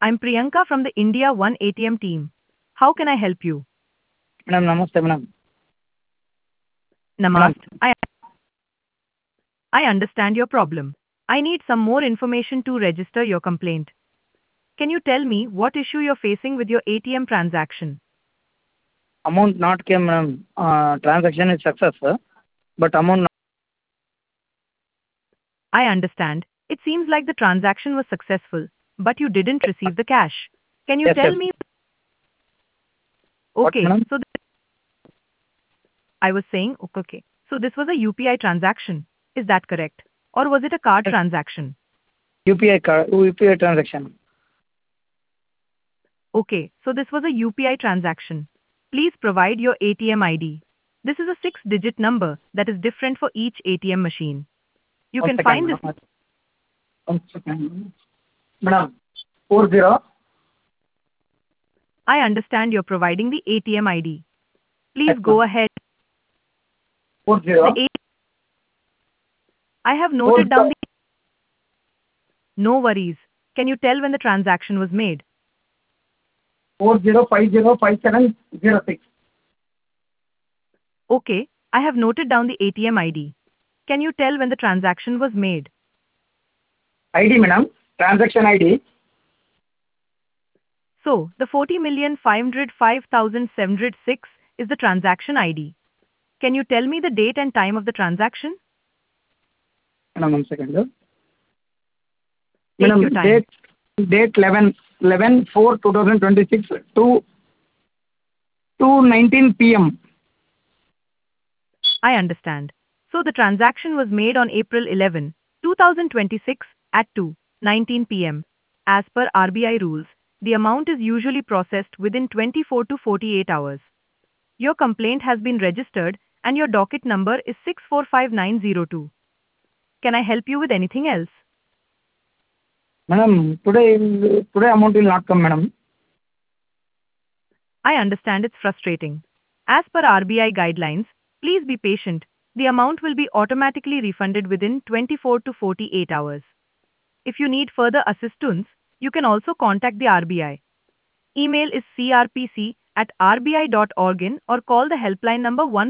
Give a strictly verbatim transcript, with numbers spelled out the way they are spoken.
I'm Priyanka from the India One A T M team. How can I help you? Madam, namaste, madam. Madam, Namaste. I, I understand your problem. I need some more information to register your complaint. Can you tell me what issue you're facing with your A T M transaction? amount not came, madam. Uh, transaction is success, sir, but amount not. I understand. It seems like the transaction was successful, but you didn't receive the cash. Can you Yes, tell yes. me? What, Okay, madam? so th- I was saying, okay, okay. So this was a U P I transaction. Is that correct? Or was it a card Yes. transaction? U P I card, U P I transaction. Okay, so this was a U P I transaction. Please provide your A T M I D. This is a six-digit number that is different for each A T M machine. You One can second, find this. madam. One second. Madam, four zero. I understand you're providing the A T M I D. Please Yes, go madam. ahead. Four The zero. A- I have Four noted down zero. the. No worries. Can you tell when the transaction was made? Four zero five zero five seven zero six. Okay, I have noted down the A T M I D. Can you tell when the transaction was made? I D, madam. Transaction I D. So, the forty million five hundred five thousand seven hundred six is the transaction I D. Can you tell me the date and time of the transaction? Madam, one second. Take your Madam, time. date date eleven eleven four two thousand twenty six to two nineteen p m. I understand. So the transaction was made on April eleventh, twenty twenty-six at two nineteen p m. As per R B I rules, the amount is usually processed within twenty-four to forty-eight hours. Your complaint has been registered and your docket number is six four five nine zero two. Can I help you with anything else? Madam, today today amount will not come, madam. I understand it's frustrating. As per R B I guidelines, please be patient. The amount will be automatically refunded within twenty-four to forty-eight hours. If you need further assistance, you can also contact the R B I. Email is c r p c at r b i dot org in or call the helpline number one